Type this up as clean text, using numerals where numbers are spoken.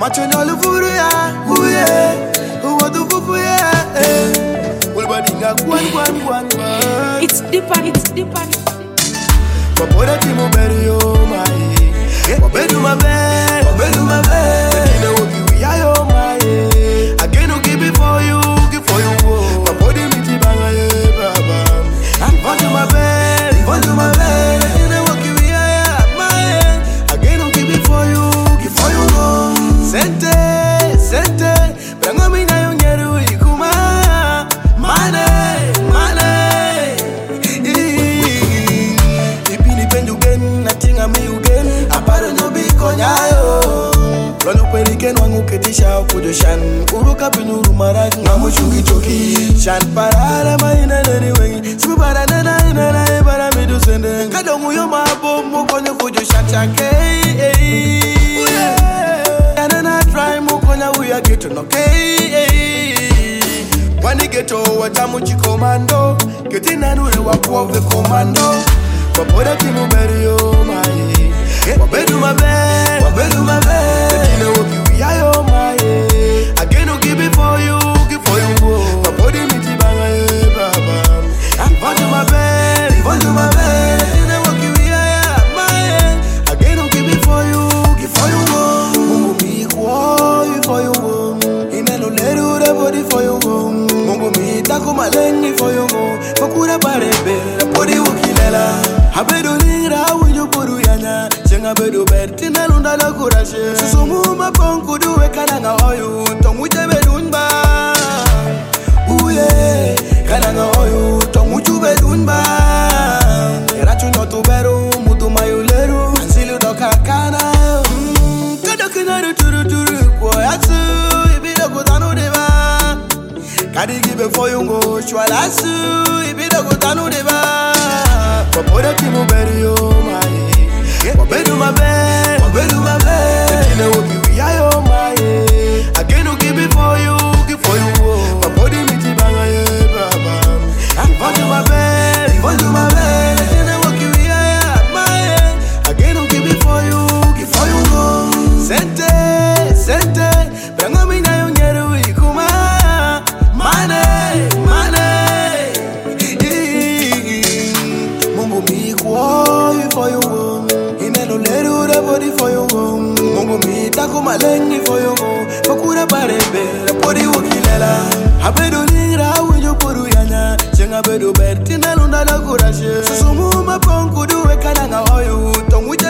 Macho nyolu furu ya, uye, uwadu fufu ya, Ulbadinga kwan. It's deeper. Papora timu beri yo mai. Wabedu mabe. Tina woki wiya yo mai. Again who give it for you. My body miti banga ye baba. Vandu mabe. Tina woki wiya ya mai. Again who give it for you. Sente. Branga mina yo nyeru ikuma. Mane. Rono peliken wangu ketisha ukudushan Uruka pinuru maraj ngamu chungi choki Shan parara maina nani wengi Sibu para nana ebara midu sende Kadongu yo mabo mukonye kudushan chake Yanana try mukonya uya geto no Wani geto wajamu chikomando Ketina nure wapuwa ve komando Wapoda timu beri yo mai Wabedu mabe Tina woki wiya yo maye Again who give it for you My body miti banga ye baba Vandu mabe Tina woki wiya ya maye Again who give it for you Mungu mi kuoi for you Inelo leru re body for you Mungu mi taku malengi for you Fakura barebe Body wukilela Habedu lingra winyo puru yana Chenga bedu bertina lunda la kurashe Susumu maponku duwe kananga oyu Tonguche bedunba Uye Kananga oyu Tonguchu bedunba Erachu nyotu beru Mutu mayuleru Ansilu doka kana Kada kinaru turu Kwa yatsu Ibida kutanu deba Kadi gibe foyungo Shwalasu Ibida kutanu deba Wapoda timu beri yo mai Wabedu mabe Tina woki wiya yo mai Again who give it for you My body miti banga ye baba Vandu mabe Tina woki wiya ya mai Again who give it for you Sente Branga mina yo nyeru ikuma Mane Mungu mi kuoi for you Inelo leru re body for you Mungu mi taku malengi for you Fakura barebe Body wukilela Habedu lingra winyo puru yana Chenga bedu bertina lunda la kurashe Susumu maponku duwe kananga oyu Tonguche